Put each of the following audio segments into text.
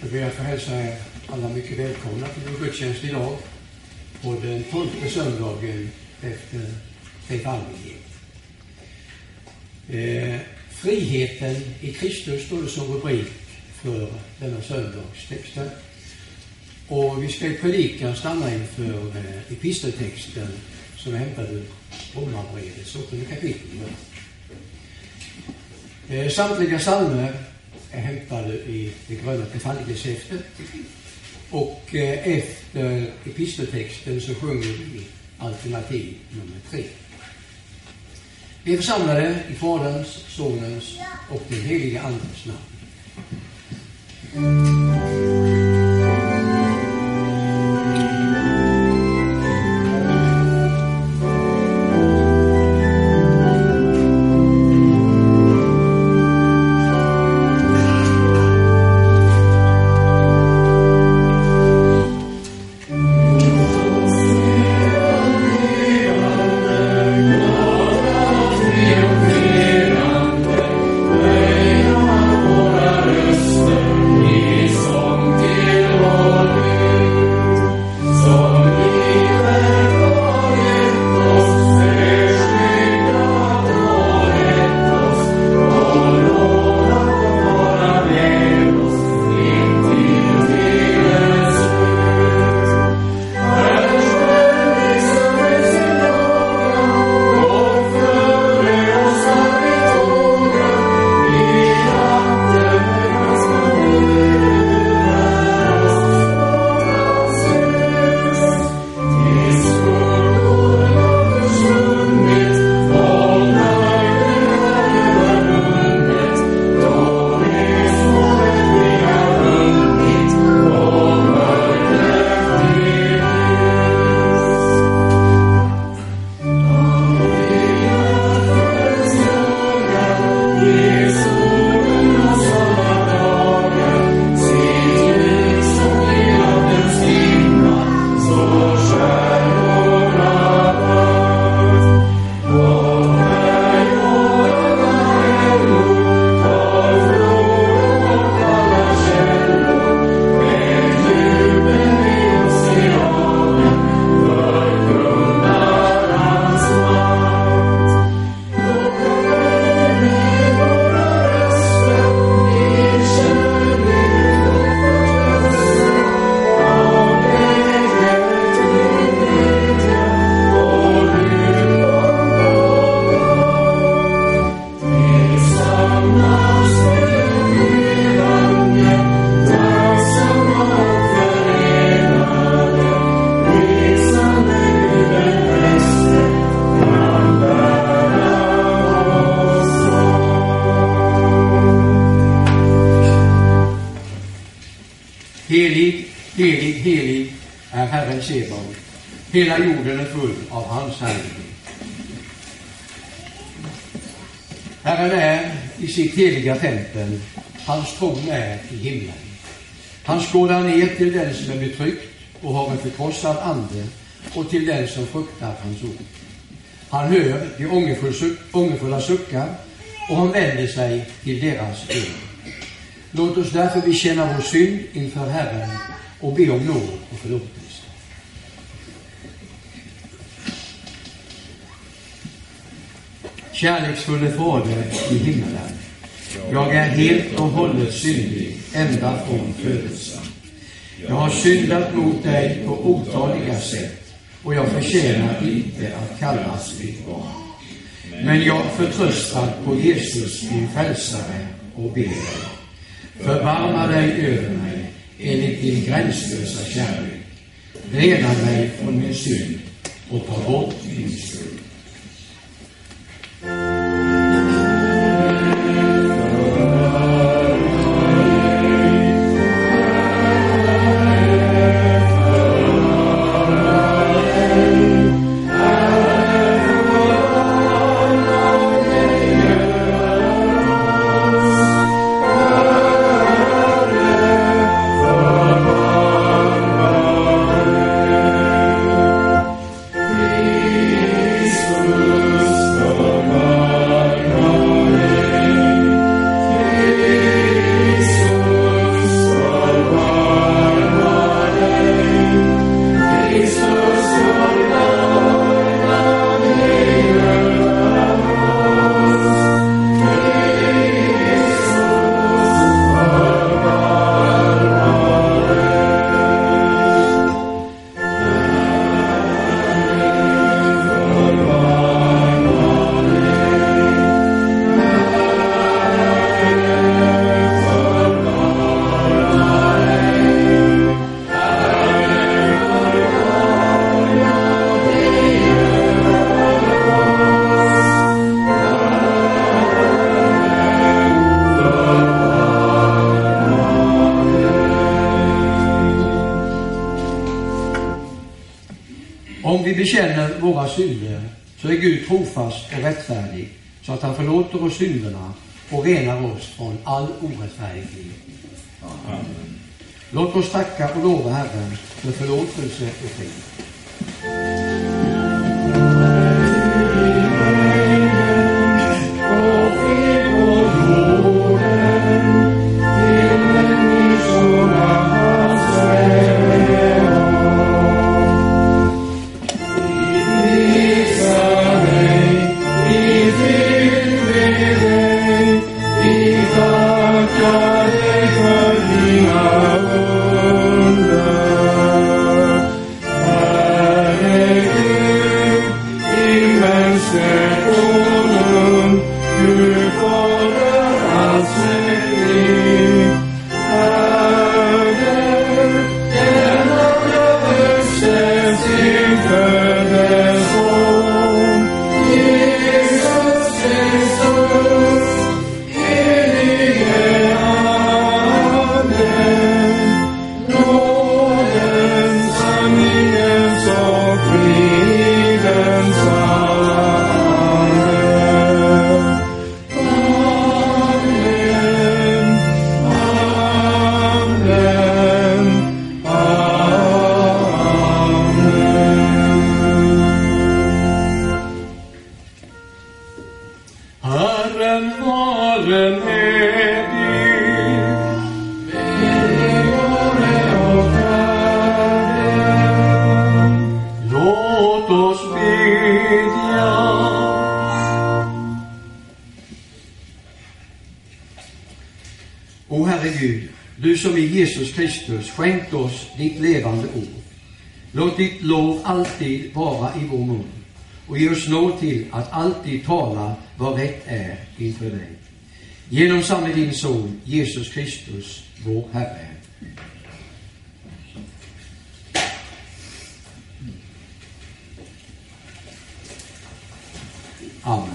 Jag ber att få hälsa er alla mycket välkomna till vår gudstjänst idag på den 12:e söndagen efter trefaldighet. Friheten i Kristus står det som rubrik för denna söndagstexten. Och vi ska i predikan stanna inför episteltexten som är hämtad ur Romarbrevets 8:e kapitel. Samtliga psalmer är hämtade i det gröna trefaldighetshäftet. Och efter episteltexten så sjunger vi alternativ nummer 3. Vi är församlade i Faderns, Sonens och den helige Andes namn. Hela jorden är full av hans härlighet. Herren är i sitt heliga tempel, hans tron är i himlen. Han skådar ner till den som är betryckt och har en förkrossad ande och till den som fruktar hans ord. Han hör de ångerfulla suckar och han vänder sig till deras ögon. Låt oss därför bekänna vår synd inför Herren och be om nåd och förlåtelse. Kärleksfulle Fader i himmelen, jag är helt och hållet syndig ända från födelsen. Jag har syndat mot dig på otaliga sätt och jag förtjänar inte att kallas ditt barn. Men jag förtröstar på Jesus, din frälsare, och ber dig. Förbarma dig över mig enligt din gränslösa kärlek. Rena mig från min synd och ta bort min skuld. vi bekänner våra synder så är Gud trofast och rättfärdig så att han förlåter oss synderna och renar oss från all orättfärdighet. Amen. Låt oss tacka och lova Herren för förlåtelse och frid. O Herre Gud, du som i Jesus Kristus skänkt oss ditt levande ord. Låt ditt lov alltid vara i vår mun och ge oss nåd till att alltid tala vad rätt är inför dig. Genom samme din son, Jesus Kristus, vår Herre. Amen.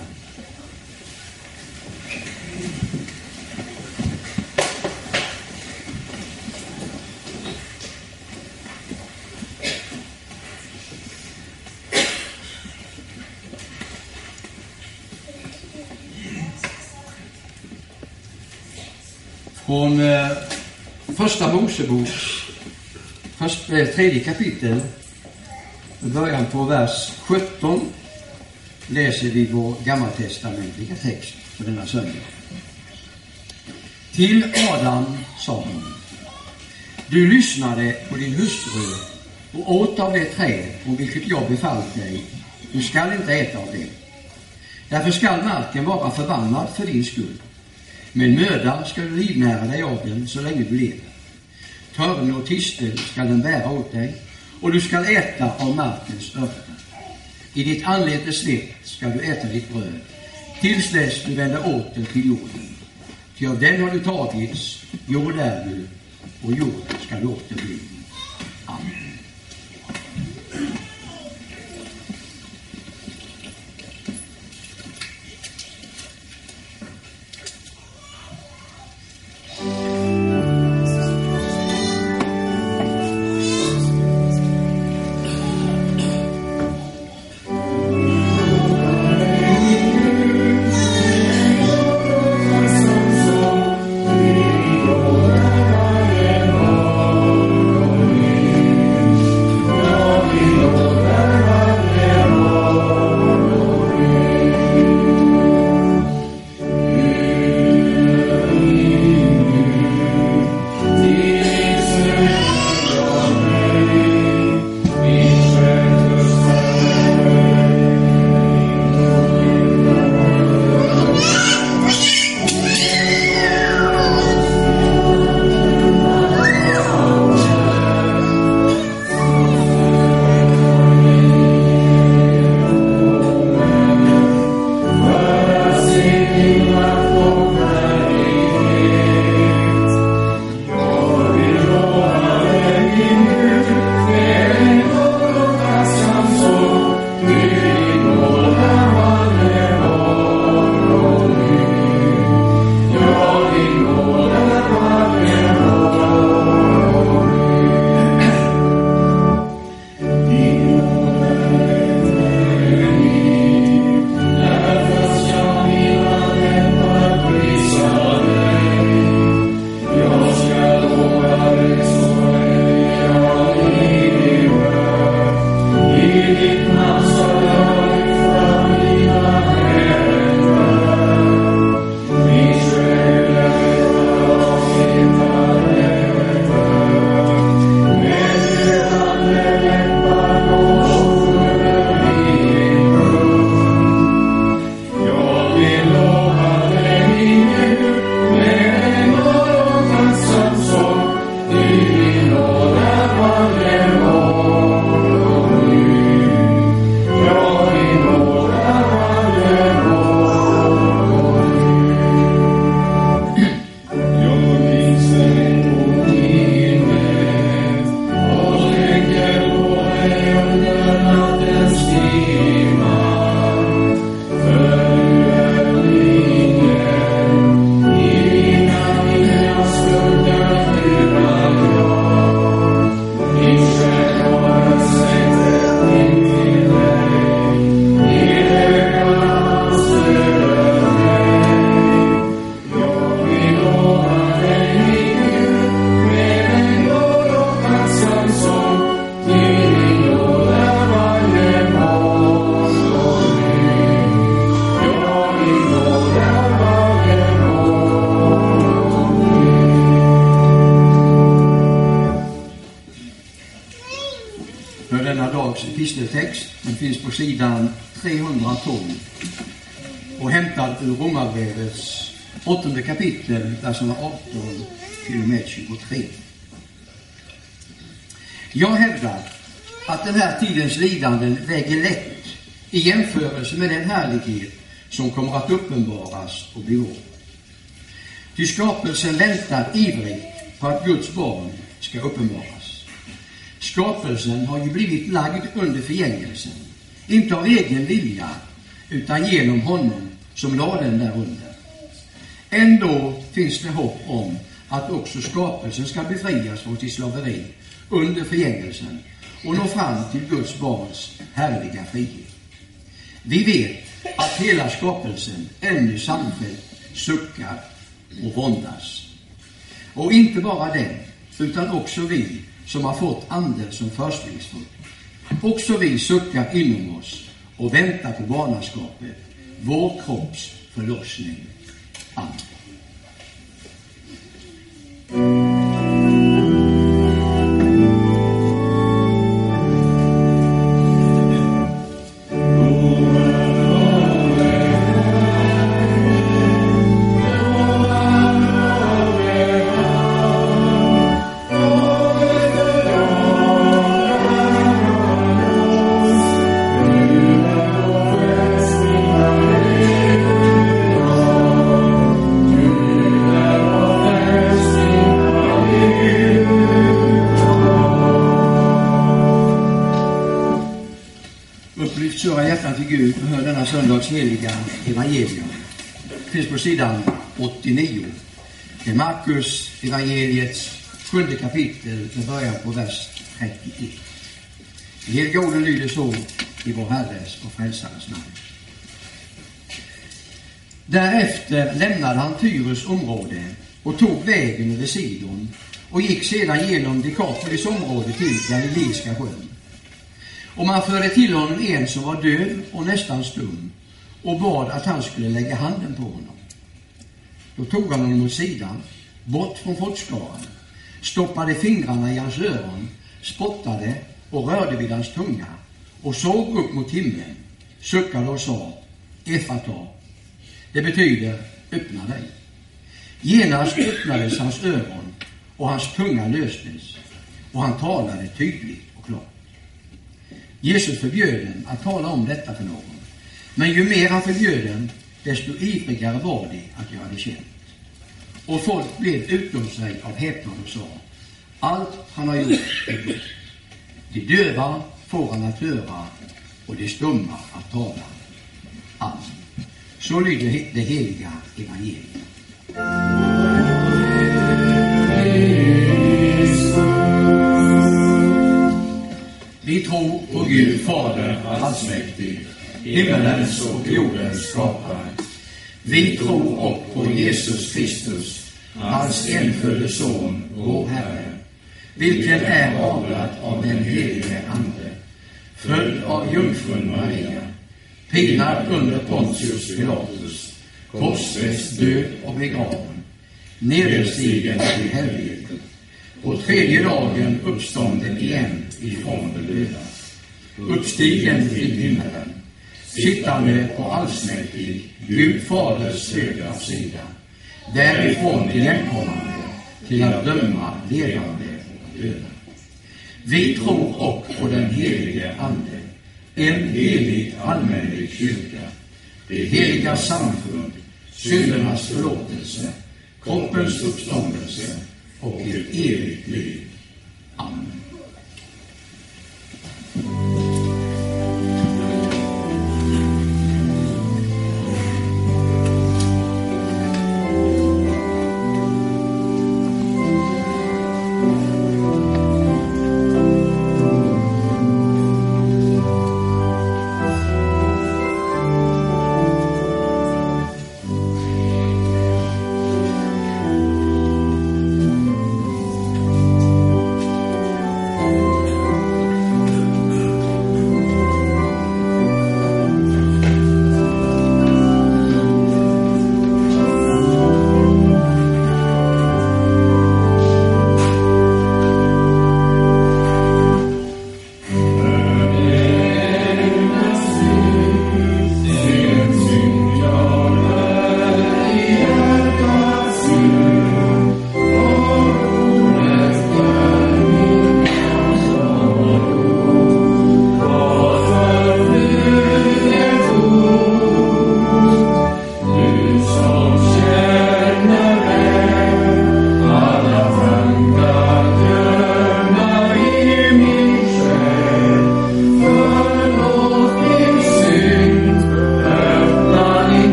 Från första Moseboks tredje kapitel, början på vers 17, läser vi vår gammaltestamentliga text för denna söndag. Till Adam sa hon: du lyssnade på din hustru och åt av det träd om vilket jag befallt dig. Du skall inte äta av det. Därför skall marken vara förbannad för din skull. Med möda ska du livnära dig av den så länge du lever. Törn och tistel ska den bära åt dig, och du ska äta av markens örter. I ditt anletes svett ska du äta ditt bröd, tills dess du vänder åter till jorden. Ty av den har du tagits, jord är du, och jorden ska du åter bli. Amen. Oh söndags episteltext. Den finns på sidan 312 och hämtad ur Romarbrevets 8 kapitel, verserna 18 till och med 23. Jag hävdar att den här tidens lidanden väger lätt i jämförelse med den härlighet som kommer att uppenbaras och bli vår. Ty skapelsen väntar ivrigt på att Guds barn ska uppenbaras. Skapelsen har ju blivit lagd under förgängelsen, inte av egen vilja, utan genom honom som lade den där under. Ändå finns det hopp om att också skapelsen ska befrias från sitt slaveri under förgängelsen och nå fram till Guds barns härliga frihet. Vi vet att hela skapelsen ännu samfällt suckar och våndas. Och inte bara den, utan också vi som har fått anden som förstlingsfrukt. Också vi suckar inom oss och väntar på barnaskapet, vår kropps förlossning. Amen. Köra hjärtan till Gud och hör denna söndags heliga evangelium. Det finns på sidan 89. Det är Markus evangeliets 7 kapitel med början på vers 31. De heliga orden lyder så i vår Herres och Frälsares namn. Därefter lämnade han Tyrus område och tog vägen över Sidon och gick sedan genom Dekapolis område till Galileiska sjön. Och man förde till honom en som var döv och nästan stum och bad att han skulle lägga handen på honom. Då tog han honom åt sidan, bort från folkskaran, stoppade fingrarna i hans öron, spottade och rörde vid hans tunga och såg upp mot himlen, suckade och sa: Efata. Det betyder öppna dig. Genast öppnades hans öron och hans tunga löstes och han talade tydligt och klart. Jesus förbjöd dem att tala om detta för någon. Men ju mer han förbjöd dem, desto ivrigare var det att göra det känt. Och folk blev utom sig av häpnad och sa: allt han har gjort är gott. De döva får han att höra och de stumma att tala. Amen. Så lyder det heliga evangeliet. Vi tror på Gud Fader allsmäktig, himmelens och jordens skapare. Vi tror också på Jesus Kristus, hans enfödde son, vår Herre, vilken är avlad av den helige Ande, född av jungfrun Maria, pinad under Pontius Pilatus, korsfäst, död och begraven, nederstigen till helvetet, på tredje dagen uppstånden igen ifrån de döda, uppstigen till himmelen, sittande på allsmäktig Gud Faders högra sida, därifrån igenkommande till att döma levande och döda. Vi tror också på den helige Ande, en helig allmänlig kyrka, det heliga samfund, syndernas förlåtelse, kroppens uppståndelse och ett evigt liv. Amen.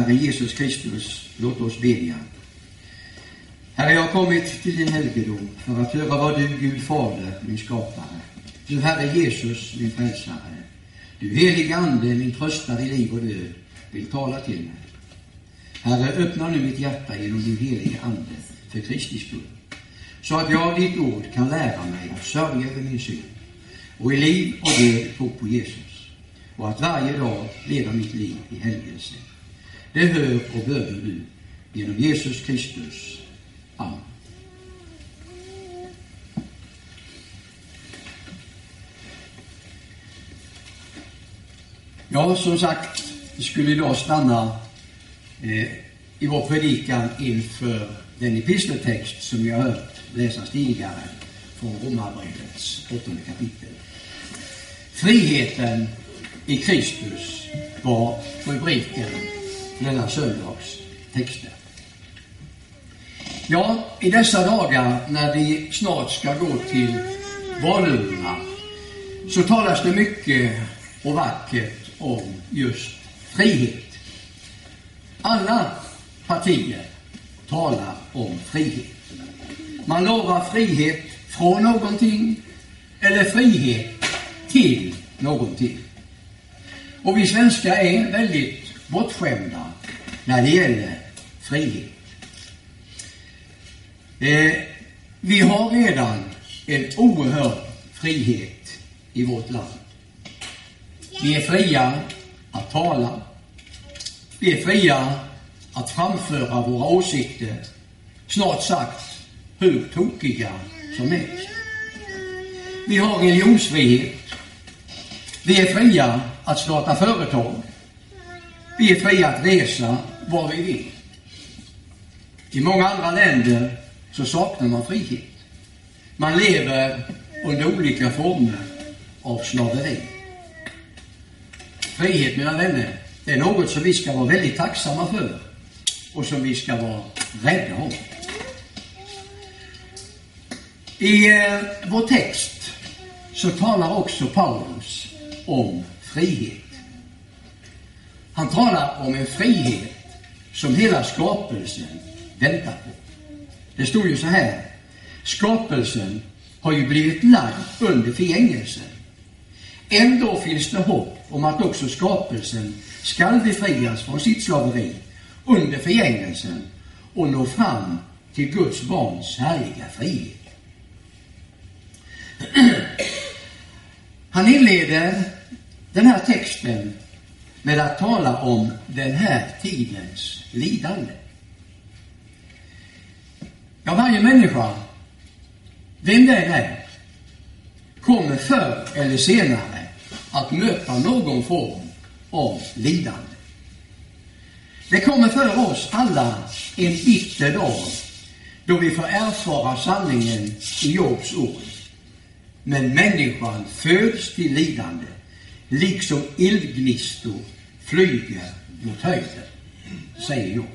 Herre Jesus Kristus, låt oss bedja. Herre, jag har kommit till din helgedom för att höra vad du, Gud Fader, min skapare, du Herre Jesus, min frälsare, du helige Ande, min tröstare i liv och död, vill tala till mig. Herre, öppna nu mitt hjärta genom din helige Ande för Kristi skull, så att jag av ditt ord kan lära mig att sörja över min synd och i liv och död tro på Jesus, och att varje dag leva mitt liv i helgelse. Det hör och behöver du genom Jesus Kristus. Amen. Ja, som sagt, vi skulle idag stanna i vår predikan inför den episteltext som vi har hört läsas tidigare från Romarbrevets 8:e kapitel. Friheten i Kristus var rubriken för denna söndags texter. Ja, i dessa dagar när vi snart ska gå till valurnorna så talas det mycket och vackert om just frihet. Alla partier talar om frihet. Man lovar frihet från någonting eller frihet till någonting. Och vi svenskar är väldigt bortskämda när det gäller frihet. Vi har redan en oerhörd frihet i vårt land. Vi är fria att tala. Vi är fria att framföra våra åsikter, snart sagt hur tokiga som helst. Vi har religionsfrihet. Vi är fria att starta företag. Vi är fria att resa var vi vill. I många andra länder så saknar man frihet. Man lever under olika former av slaveri. Frihet, mina vänner, det är något som vi ska vara väldigt tacksamma för och som vi ska vara rädda om. I vår text så talar också Paulus om frihet. Han talar om en frihet som hela skapelsen väntar på. Det står ju så här: skapelsen har ju blivit lagd under förgängelsen. Ändå finns det hopp om att också skapelsen skall befrias från sitt slaveri under förgängelsen och nå fram till Guds barns härliga frihet. Han inleder den här texten med att tala om den här tidens lidande. Ja, varje människa, vem det är, kommer förr eller senare att möta någon form av lidande. Det kommer för oss alla en bitter dag då vi får erfara sanningen i Jobs ord. Men människan föds till lidande, liksom eldgnistor flyger mot höjden, säger Job.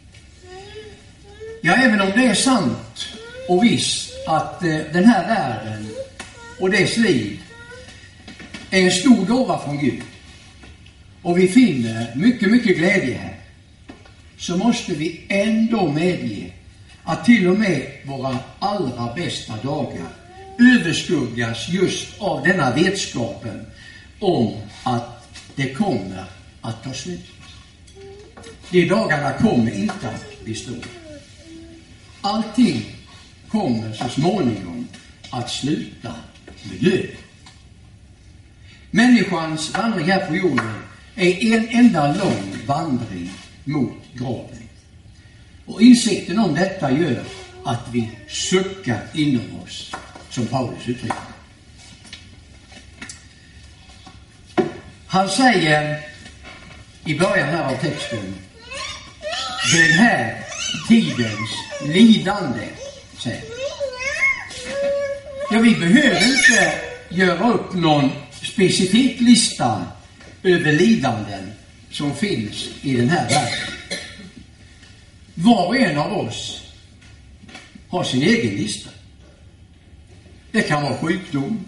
Ja, även om det är sant och visst att den här världen och dess liv är en stor gåva från Gud och vi finner mycket, mycket glädje här, så måste vi ändå medge att till och med våra allra bästa dagar överskuggas just av denna vetskapen om att det kommer att ta slut. De dagarna kommer inte att bestå. Allting kommer så småningom att sluta med död. Människans vandring här på jorden är en enda lång vandring mot graven. Och insikten om detta gör att vi suckar inom oss, som Paulus uttrycker. Han säger i början här av texten: den här tidens lidande, säger. Ja, vi behöver inte göra upp någon specifik lista över lidanden som finns i den här världen. Var och en av oss har sin egen lista. Det kan vara sjukdom,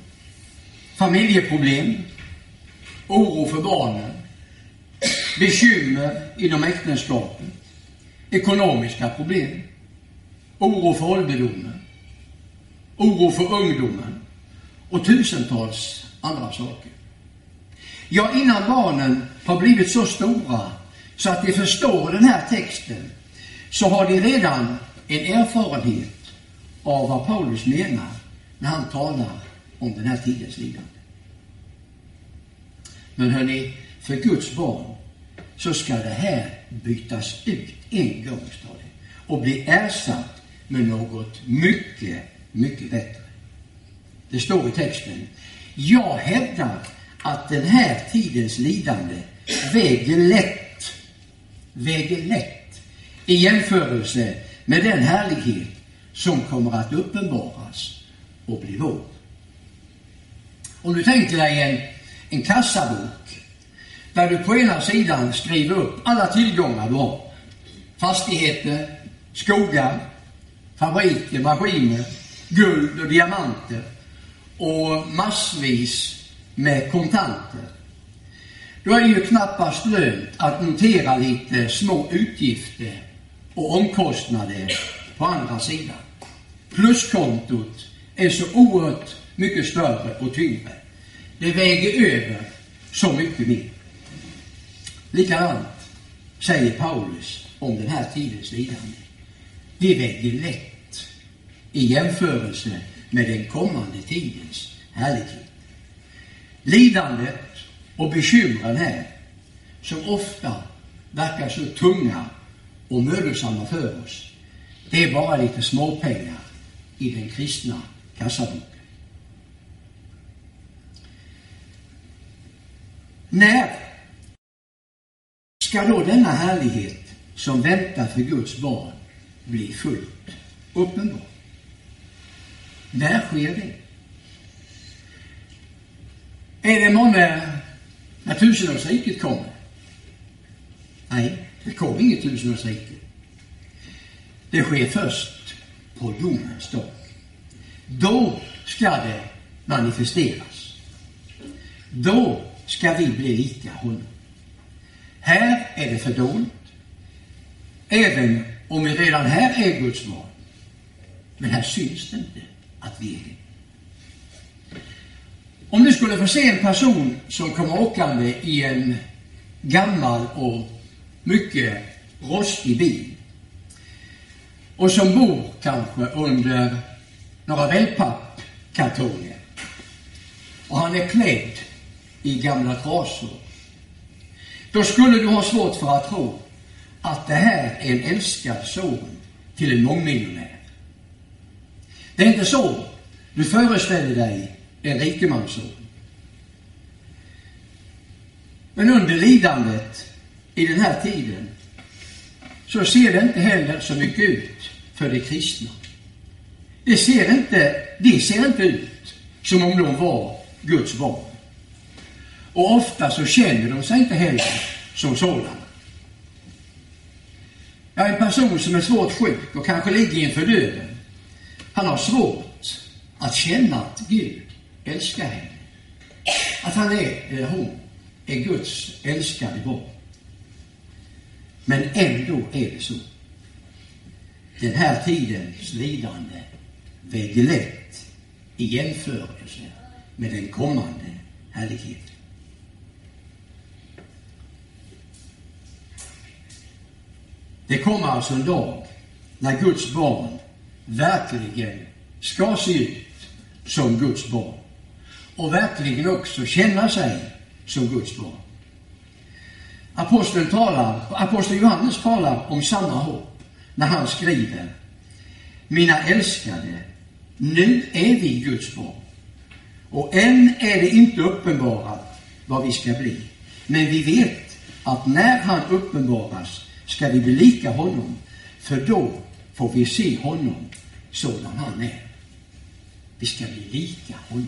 familjeproblem, oro för barnen, bekymmer inom äktenskapet, ekonomiska problem, oro för ålderdomen, oro för ungdomen och tusentals andra saker. Ja, innan barnen har blivit så stora så att de förstår den här texten, så har de redan en erfarenhet av vad Paulus menar när han talar om den här tidens lidande. Men hörni, för Guds barn så ska det här bytas ut en gång, står det, och bli ersatt med något mycket, mycket bättre. Det står i texten: jag hävdar att den här tidens lidande väger lätt i jämförelse med den härlighet som kommer att uppenbaras och bli vår. Om du tänker dig en kassabok där du på ena sidan skriver upp alla tillgångar du har, fastigheter, skogar, fabriker, maskiner, guld och diamanter och massvis med kontanter, då är det ju knappast lönt att notera lite små utgifter och omkostnader på andra sidan. Pluskontot är så oerhört mycket större och tyngre. Det väger över så mycket mer. Likadant säger Paulus om den här tidens lidande. Det väger lätt i jämförelse med den kommande tidens härlighet. Lidandet och bekymren här, som ofta verkar så tunga och mödosamma för oss, det är bara lite småpengar i den kristna kassaboken. När ska då denna härlighet som väntar för Guds barn bli fullt uppenbar? När sker det? Är det många när tusenårsriket kommer? Nej, det kommer inget tusenårsrike. Det sker först på domens dag. Då ska det manifesteras. Då ska vi bli lika honom. Här är det fördolt, även om vi redan här är Guds barn. Men här syns det inte att vi är det. Om du skulle få se en person som kommer åkande i en gammal och mycket rostig bil och som bor kanske under några wellpappkartonger och han är klädd i gamla trasor, då skulle du ha svårt för att tro att det här är en älskad son till en mångmiljonär. Det är inte så du föreställer dig en rikemansson. Men under lidandet i den här tiden så ser det inte heller så mycket ut för de kristna. De ser inte ut som om de var Guds barn. Och ofta så känner de sig inte heller som sådana. Ja, en person som är svårt sjuk och kanske ligger inför döden, han har svårt att känna att Gud älskar henne. Att han eller hon är Guds älskade barn. Men ändå är det så. Den här tidens lidande väger lätt i jämförelse med den kommande härligheten. Det kommer alltså en dag när Guds barn verkligen ska se ut som Guds barn och verkligen också känna sig som Guds barn. Aposteln Johannes talar om samma hopp när han skriver: mina älskade, nu är vi Guds barn och än är det inte uppenbarat vad vi ska bli, men vi vet att när han uppenbaras ska vi bli lika honom, för då får vi se honom sådan han är. Vi ska bli lika honom.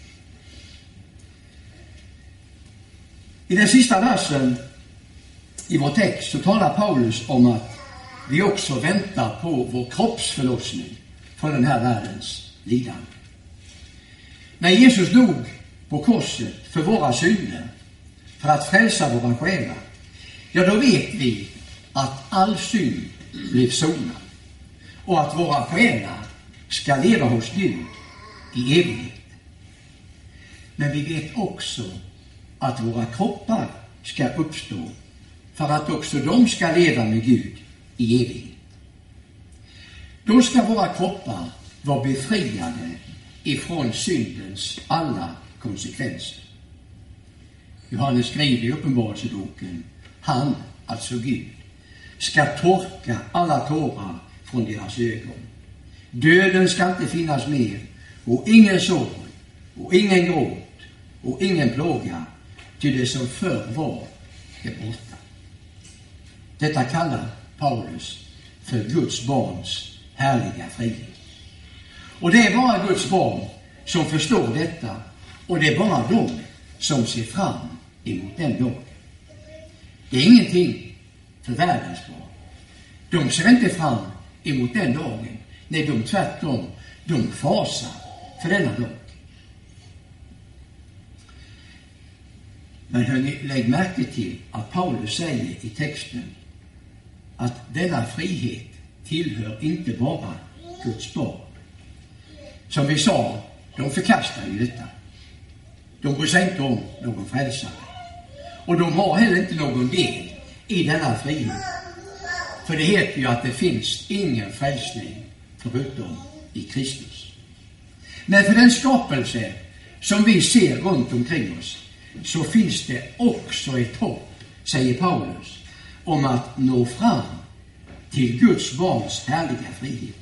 I den sista versen i vår text så talar Paulus om att vi också väntar på vår kroppsförlossning från den här världens lidande. När Jesus dog på korset för våra synder, för att frälsa våra själar, ja, då vet vi att all synd blev sonad och att våra själar ska leva hos Gud i evighet. Men vi vet också att våra kroppar ska uppstå för att också de ska leva med Gud i evighet. Då ska våra kroppar vara befriade ifrån syndens alla konsekvenser. Johannes skriver i Uppenbarelseboken, han, alltså Gud, ska torka alla tårar från deras ögon. Döden ska inte finnas mer, och ingen sorg, och ingen gråt, och ingen plåga, till det som förr var är borta. Detta kallar Paulus för Guds barns härliga frihet. Och det är bara Guds barn som förstår detta, och det är bara de som ser fram emot den dagen. Det är ingenting för världens barn. De ser inte fram emot den dagen. Nej, de tvärtom, de fasar för denna dag. Men hörni, lägg märke till att Paulus säger i texten att denna frihet tillhör inte bara Guds barn. Som vi sa, de förkastar ju detta. De bryr sig inte om någon frälsare. Och de har heller inte någon del i denna frihet. För det heter ju att det finns ingen frälsning förutom i Kristus. Men för den skapelse som vi ser runt omkring oss, så finns det också ett hopp, säger Paulus, om att nå fram till Guds barns härliga frihet.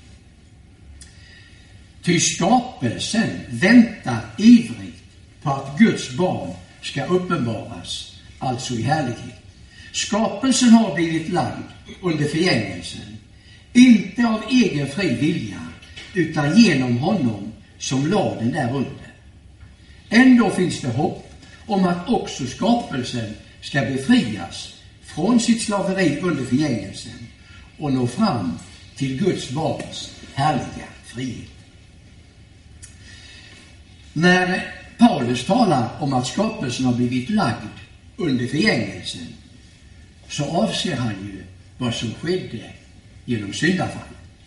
Ty skapelsen väntar ivrigt på att Guds barn ska uppenbaras, alltså i härlighet. Skapelsen har blivit lagd under förgängelsen, inte av egen fri vilja, utan genom honom som lade den där under. Ändå finns det hopp om att också skapelsen ska befrias från sitt slaveri under förgängelsen och nå fram till Guds barns härliga frihet. När Paulus talar om att skapelsen har blivit lagd under förgängelsen, så avser han ju vad som skedde genom syndafallet.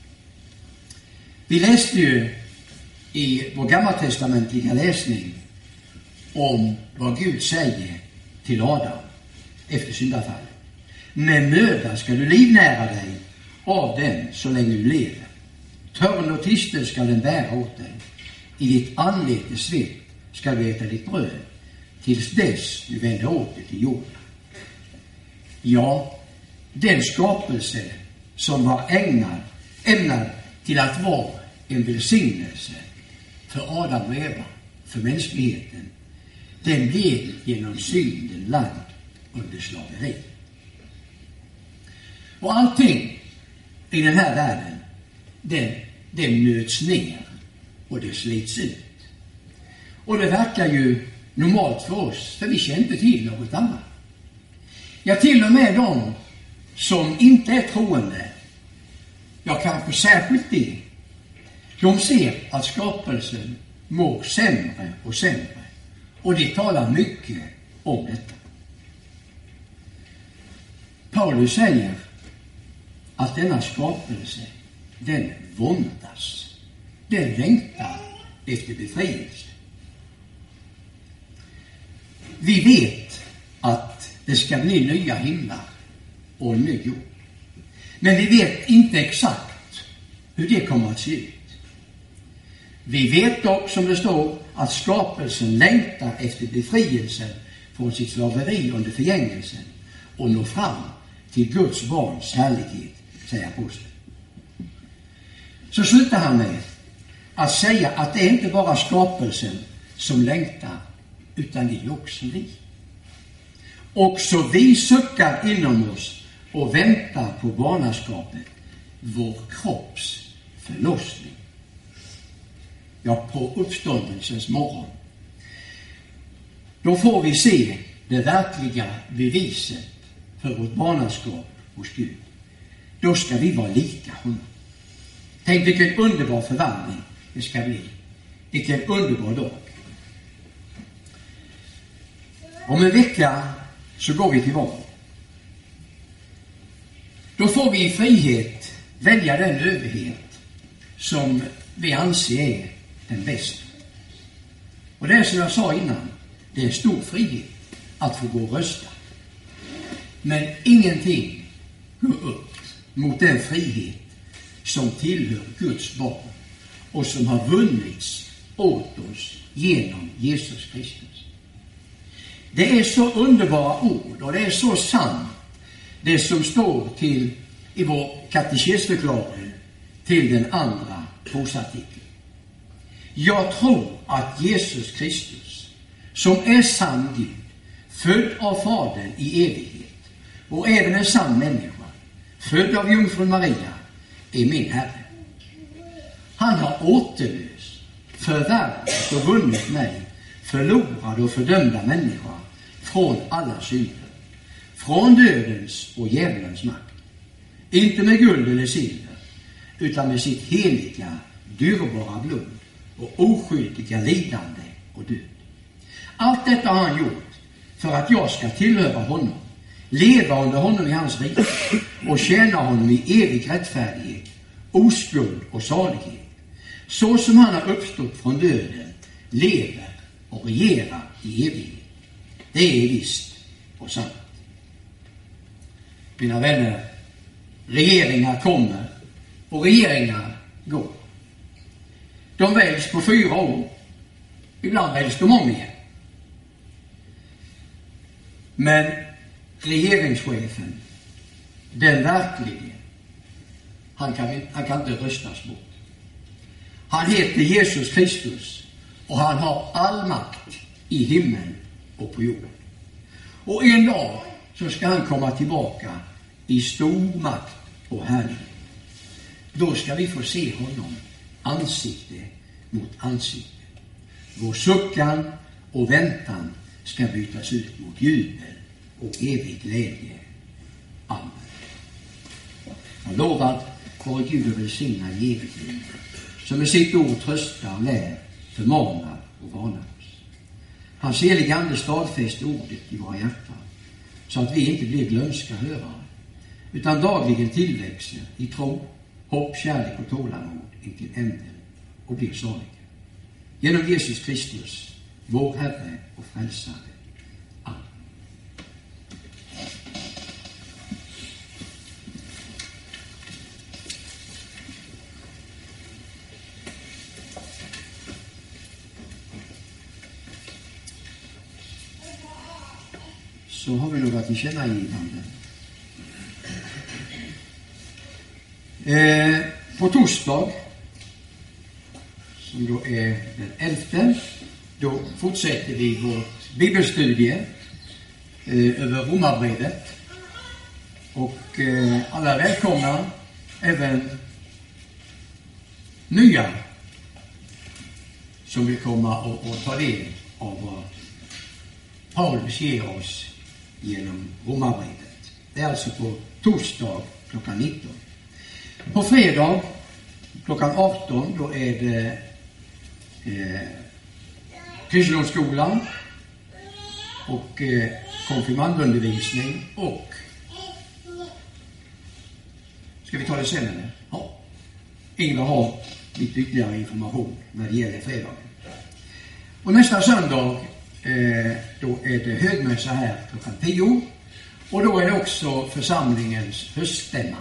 Vi läste ju i vår gammaltestamentliga läsning om vad Gud säger till Adam efter syndafallet. Med möda ska du livnära dig av den så länge du lever. Törn och tistel ska den bära åt dig. I ditt anletes svett ska du äta ditt bröd tills dess du vänder åter till jorden. Ja, den skapelse som var ämnad till att vara en välsignelse för Adam och Eva, för mänskligheten, den blev genom synden lagd under slaveri. Och allting i den här världen, den nöts ner och det slits ut. Och det verkar ju normalt för oss, för vi känner inte till något annat. Ja, till och med de som inte är troende, ja, kanske särskilt de ser att skapelsen mår sämre och sämre. Och det talar mycket om detta. Paulus säger att denna skapelse, den våndas. Den längtar efter befrielse. Vi vet att det ska bli nya himlar och en ny jord. Men vi vet inte exakt hur det kommer att se ut. Vi vet dock, som det står, att skapelsen längtar efter befrielsen från sitt slaveri under förgängelsen och når fram till Guds barns härlighet, säger aposteln. Så slutar han med att säga att det är inte bara skapelsen som längtar, utan det är också vi. Också vi suckar inom oss och väntar på barnaskapet, vår kropps förlossning. Ja, på uppståndelsens morgon. Då får vi se det verkliga beviset för vårt barnaskap hos Gud. Då ska vi vara lika honom. Tänk vilken underbar förvandling det ska bli. Vilken underbar dag. Om en vecka så går vi till val. Då får vi i frihet välja den överhet som vi anser är den bästa. Och det är som jag sa innan, det är en stor frihet att få gå och rösta. Men ingenting går upp mot den frihet som tillhör Guds barn och som har vunnits åt oss genom Jesus Kristus. Det är så underbara ord och det är så sant det som står i vår katekesförklaring till den andra trosartikeln. Jag tror att Jesus Kristus, som är sann Gud, född av Fadern i evighet och även en sann människa, född av jungfrun Maria, är min Herre. Han har återlöst, förvärvat och vunnit mig, förlorad och fördömda människa, från alla synder, från dödens och djävulens makt. Inte med guld eller silver, utan med sitt heliga, dyrbara blod och oskyldiga lidande och död. Allt detta har han gjort för att jag ska tillhöra honom, leva under honom i hans rike och tjäna honom i evig rättfärdighet, oskuld och salighet. Så som han har uppstått från döden, lever och regerar i evighet. Det är visst och sant. Mina vänner, regeringar kommer och regeringar går. De väljs på 4 år. Ibland väljs de om igen. Men regeringschefen, den verklige, han kan inte röstas bort. Han heter Jesus Kristus och han har all makt i himmel och på jorden. Och en dag så ska han komma tillbaka i stor makt och härlighet. Då ska vi få se honom ansikte mot ansikte. Vår suckan och väntan ska bytas ut mot jubel och evig glädje. Amen. Jag lovar vår Gud och välsigna evigt liv, som med sitt ord tröstar, lär, förmanar och varnar oss. Hans heliga ande stadfäster ordet i våra hjärtan, så att vi inte blir glömska hörare, utan dagligen tillväxer i tro, hopp, kärlek och tålamod intill änden och blir saliga. Genom Jesus Kristus, vår Herre och Frälsare. Amen. Så har vi några tillkännagivanden. På torsdag, som då är den 11, då fortsätter vi vårt bibelstudie över Romarbrevet. Och alla är välkomna, även nya som vill komma och ta del av vad Paulus ger oss genom Romarbrevet. Det är alltså på torsdag klockan 19. På fredag klockan 18 då är det kristendomsskolan och konfirmandundervisning och ska vi ta det sen eller? Ja. Ingvar har lite ytterligare information när det gäller fredagen. Och nästa söndag då är det högmässa här klockan 10 och då är det också församlingens höststämma.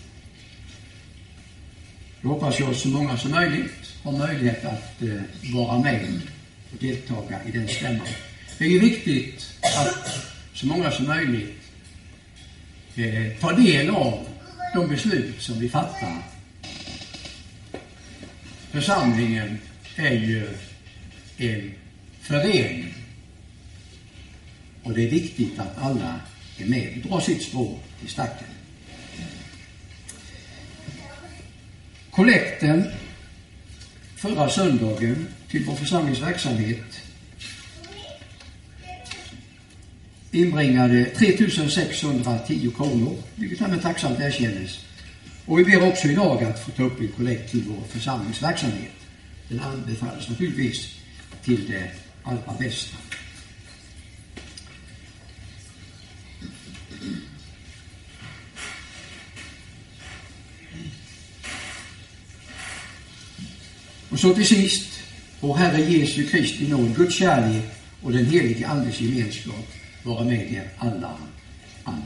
Då hoppas jag så många som möjligt har möjlighet att vara med och deltaga i den stämman. Det är ju viktigt att så många som möjligt tar del av de beslut som vi fattar. Församlingen är ju en förening och det är viktigt att alla är med och drar sitt strå till stacken. Kollekten förra söndagen till vår församlingsverksamhet inbringade 3610 kronor, vilket han med tacksamt erkännes. Och vi ber också idag att få ta upp en kollekt till vår församlingsverksamhet. Den anbefalles naturligtvis till det allra bästa. Så till sist, vår Herre Jesu Kristi nåd, Guds kärlek och den helige Andes gemenskap vara med er alla. Amen.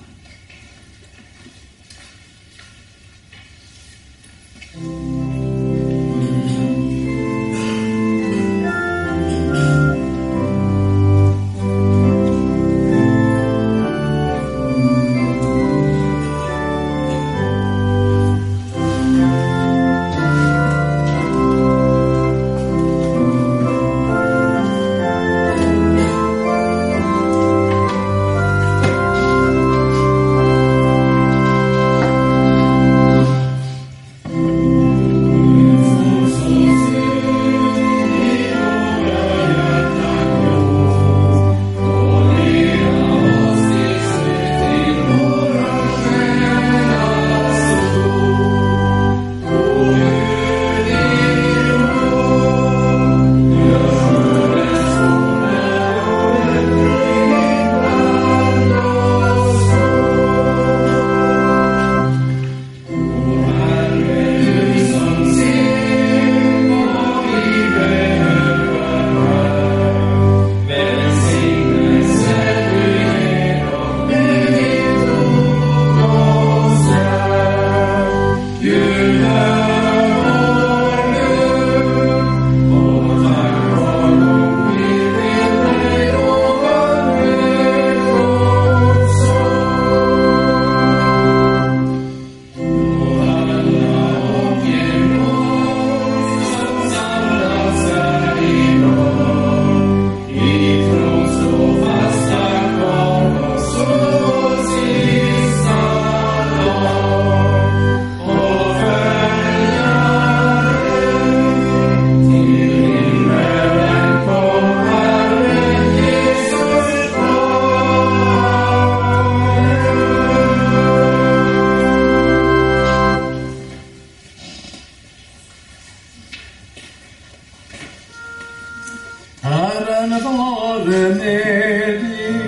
Herren vare med er.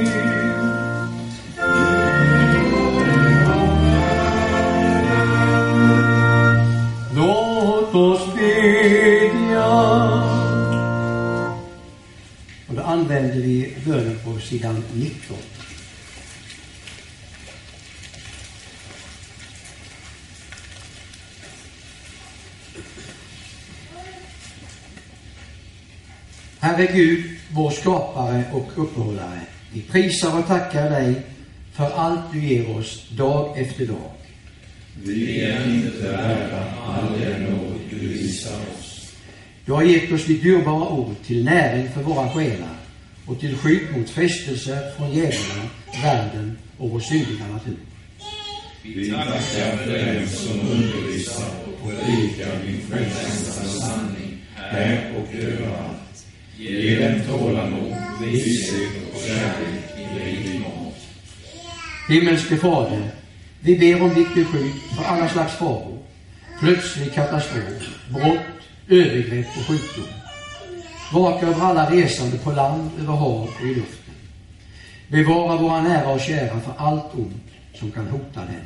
Låt oss bedja. Och då använder vi bönen på sidan 19. Herre Gud, vår skapare och uppehållare, vi prisar och tackar dig för allt du ger oss dag efter dag. Vi är inte värda all den nåd du visar oss. Du har gett oss ditt dyrbara ord till näring för våra själar och till skydd mot frestelser från djävulen, världen och vår syndiga natur. Vi tackar för den som undervisar och predikar din frälsande sanning här och överallt. Ge dem tålamod, vishet och kärlek i din nåd. Himmelske Fader, vi ber om ditt beskydd för alla slags faror, plötslig katastrof, brott, övergrepp och sjukdom. Vaka över alla resande på land, över hav och i luften. Bevara våra nära och kära för allt ont som kan hota dem.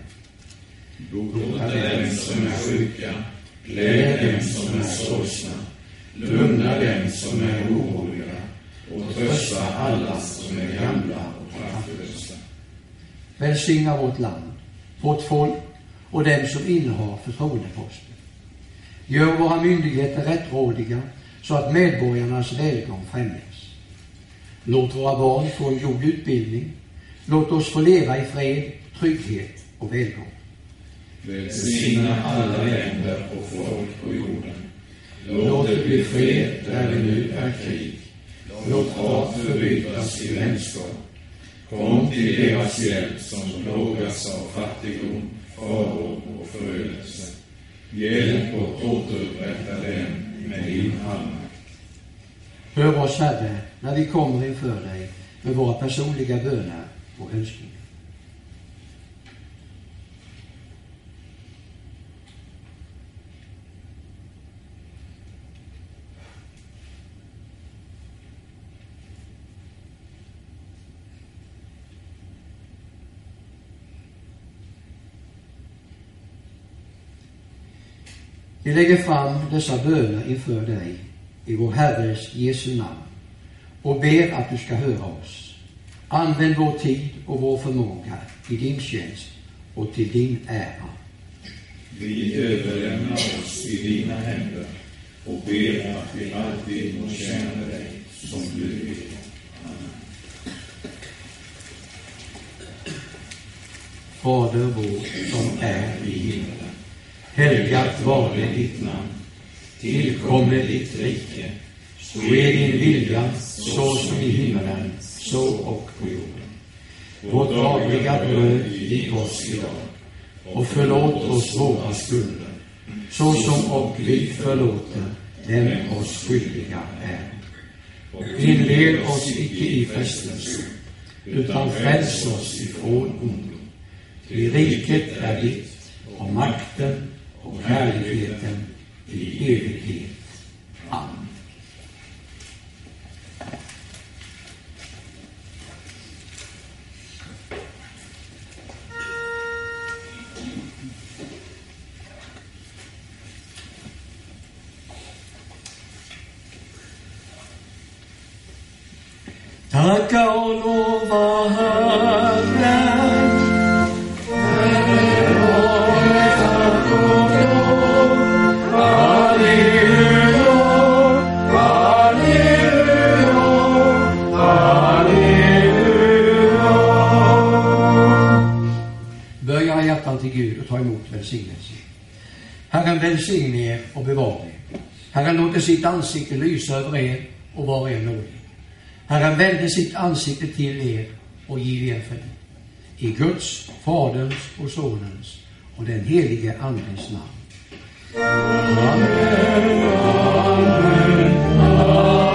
Bota dem som är sjuka, gläd dem som är sorgsna, lugna dem som är oroliga och trösta alla som är gamla och kraftlösa. Välsigna vårt land, vårt folk och dem som innehar förtroendeposter. Gör våra myndigheter rättrådiga så att medborgarnas välgång främjas. Låt våra barn få en god utbildning. Låt oss få leva i fred, trygghet och välgång. Välsigna alla länder och folk på jorden. Låt det bli fred där det nu är krig. Låt hat förbytas i vänskap. Kom till deras hjälp som plågas av fattigdom, faror och förödelse. Hjälp och återupprätta dem med din allmakt. Hör oss, Herre, när vi kommer inför dig med våra personliga böner och önskningar. Vi lägger fram dessa böner inför dig i vår Herres Jesu namn och ber att du ska höra oss. Använd vår tid och vår förmåga i din tjänst och till din ära. Vi överlämnar oss i dina händer och ber att vi alltid må tjäna dig som du vill. Amen. Fader vår som är i himlen. Helgat varde ditt namn. Tillkommer ditt rike. Ske din vilja så som i himlen, så och på jorden. Vårt dagliga bröd giv oss idag. Och förlåt oss våra skulder, så som och vi förlåter dem oss skyldiga är. Och inled oss icke i frestelse, utan fräls oss ifrån ondo. Ty riket är ditt, och makten och härligheten i evighet. Amen. Tacka och lova Herren. Böja hjärtan till Gud och ta emot välsignelse. Herren välsigne er och bevara er. Herren låter sitt ansikte lysa över er och vara er nådig. Herren vände sitt ansikte till er och giv er frid. I Guds, Faderns och Sonens och den helige Andens namn. Amen, amen, amen.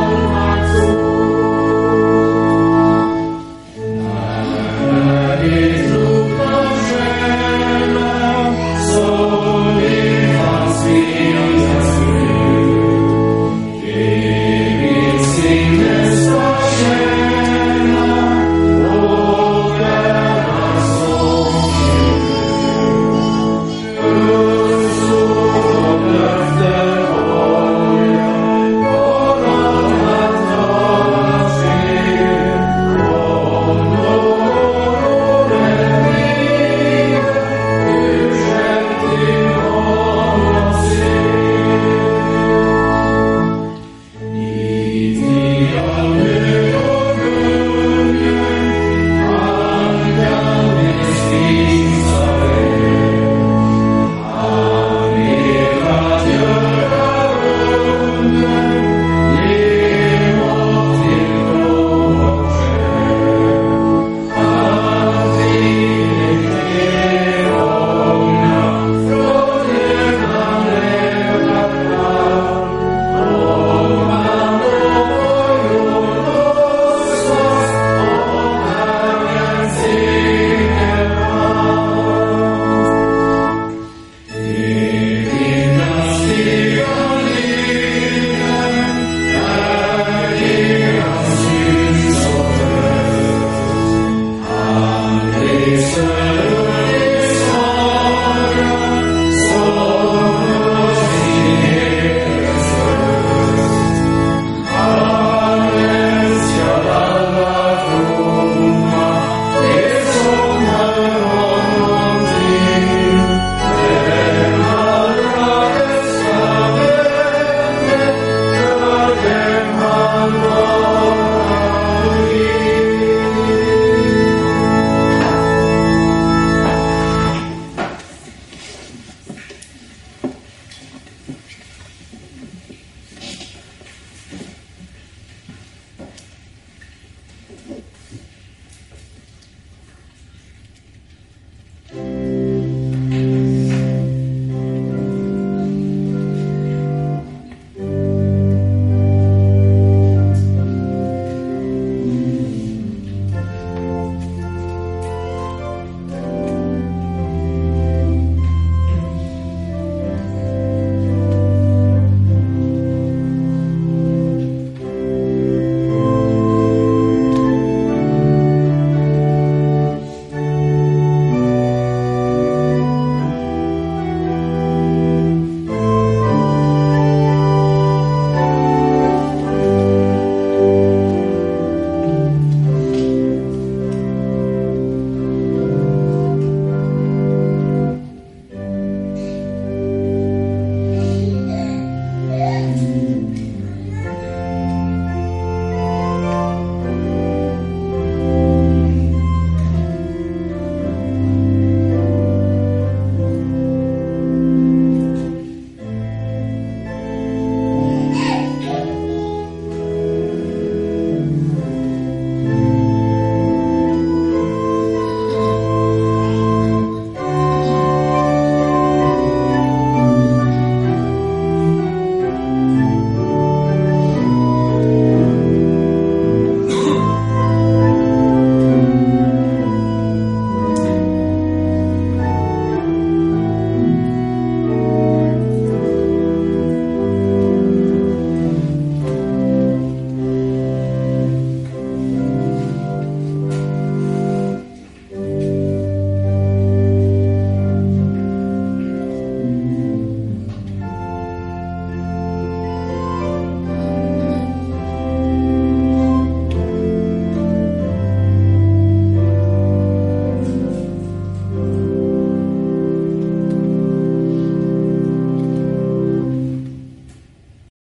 Amen.